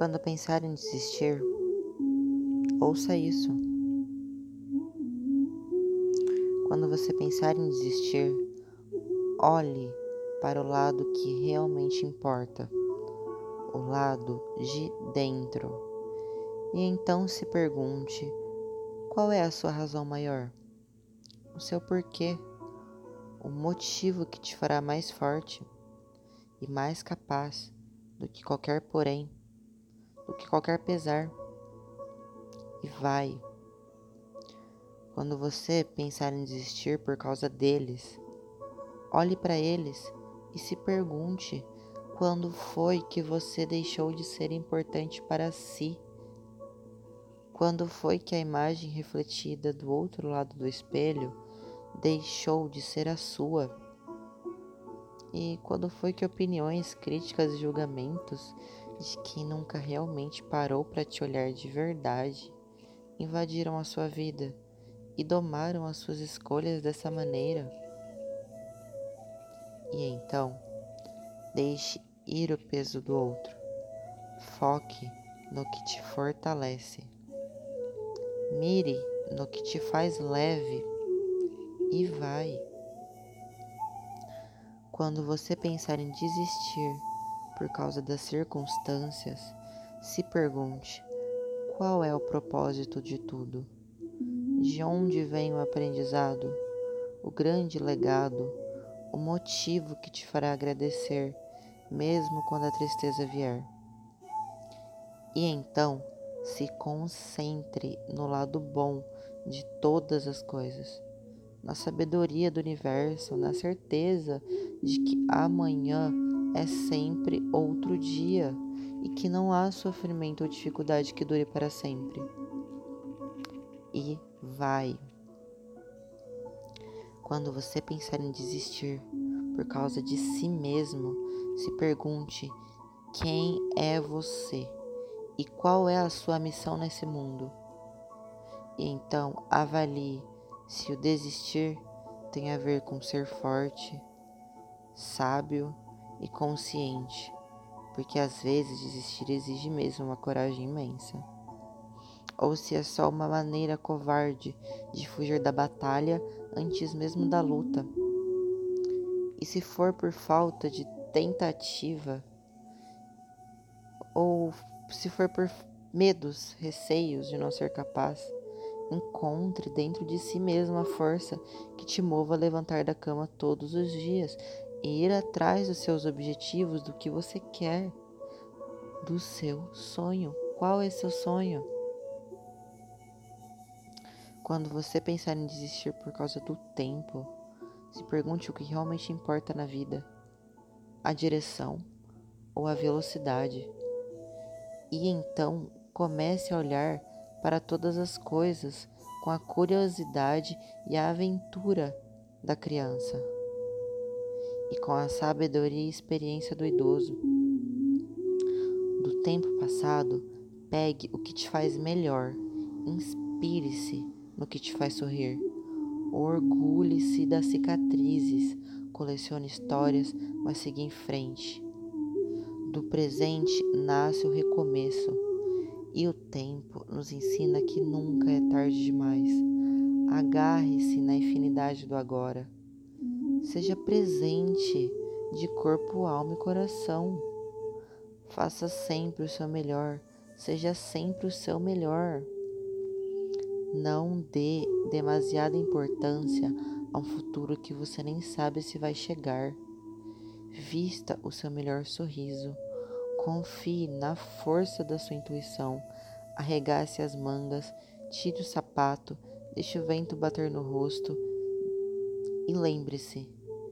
Quando pensar em desistir, ouça isso. Quando você pensar em desistir, olhe para o lado que realmente importa, o lado de dentro. E então se pergunte: qual é a sua razão maior? O seu porquê, o motivo que te fará mais forte e mais capaz do que qualquer porém, do que qualquer pesar. E vai. Quando você pensar em desistir por causa deles, olhe para eles e se pergunte quando foi que você deixou de ser importante para si. Quando foi que a imagem refletida do outro lado do espelho deixou de ser a sua? E quando foi que opiniões, críticas e julgamentos de quem nunca realmente parou para te olhar de verdade invadiram a sua vida e domaram as suas escolhas dessa maneira? E então, deixe ir o peso do outro. Foque no que te fortalece. Mire no que te faz leve e vai. Quando você pensar em desistir por causa das circunstâncias, se pergunte: qual é o propósito de tudo? De onde vem o aprendizado, o grande legado, o motivo que te fará agradecer, mesmo quando a tristeza vier? E então, se concentre no lado bom de todas as coisas, na sabedoria do universo, na certeza de que amanhã é sempre outro dia e que não há sofrimento ou dificuldade que dure para sempre. E vai. Quando você pensar em desistir por causa de si mesmo, se pergunte: quem é você e qual é a sua missão nesse mundo? E então avalie se o desistir tem a ver com ser forte, sábio e consciente, porque às vezes desistir exige mesmo uma coragem imensa. Ou se é só uma maneira covarde de fugir da batalha antes mesmo da luta. E se for por falta de tentativa, ou se for por medos, receios de não ser capaz, encontre dentro de si mesmo a força que te mova a levantar da cama todos os dias e ir atrás dos seus objetivos, do que você quer, do seu sonho. Qual é seu sonho? Quando você pensar em desistir por causa do tempo, se pergunte o que realmente importa na vida: a direção ou a velocidade? E então comece a olhar para todas as coisas com a curiosidade e a aventura da criança e com a sabedoria e experiência do idoso. Do tempo passado, pegue o que te faz melhor, inspire-se no que te faz sorrir, orgulhe-se das cicatrizes, colecione histórias, mas siga em frente. Do presente nasce o recomeço. E o tempo nos ensina que nunca é tarde demais. Agarre-se na infinidade do agora. Seja presente de corpo, alma e coração. Faça sempre o seu melhor. Seja sempre o seu melhor. Não dê demasiada importância a um futuro que você nem sabe se vai chegar. Vista o seu melhor sorriso. Confie na força da sua intuição. Arregace as mangas, tire o sapato, deixe o vento bater no rosto e lembre-se: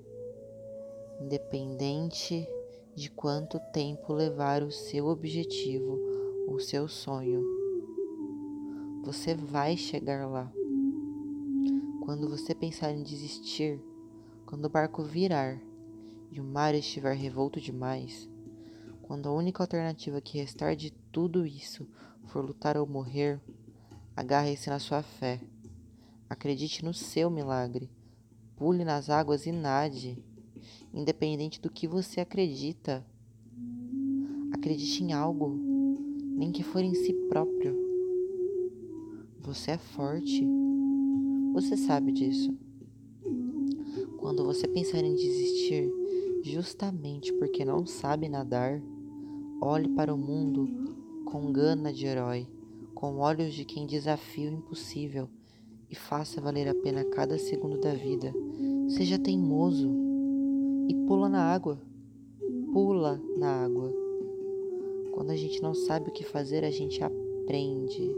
independente de quanto tempo levar o seu objetivo, o seu sonho, você vai chegar lá. Quando você pensar em desistir, quando o barco virar e o mar estiver revolto demais, quando a única alternativa que restar de tudo isso for lutar ou morrer, agarre-se na sua fé. Acredite no seu milagre. Pule nas águas e nade. Independente do que você acredita, acredite em algo. nem que for em si próprio. Você é forte. Você sabe disso. Quando você pensar em desistir, justamente porque não sabe nadar, olhe para o mundo com gana de herói, com olhos de quem desafia o impossível e faça valer a pena cada segundo da vida. Seja teimoso e pula na água. Pula na água. Quando a gente não sabe o que fazer, a gente aprende.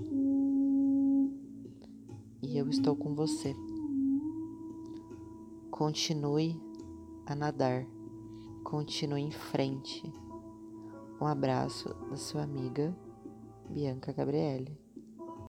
E eu estou com você. Continue a nadar. Continue em frente. Um abraço da sua amiga Bianca Gabriele.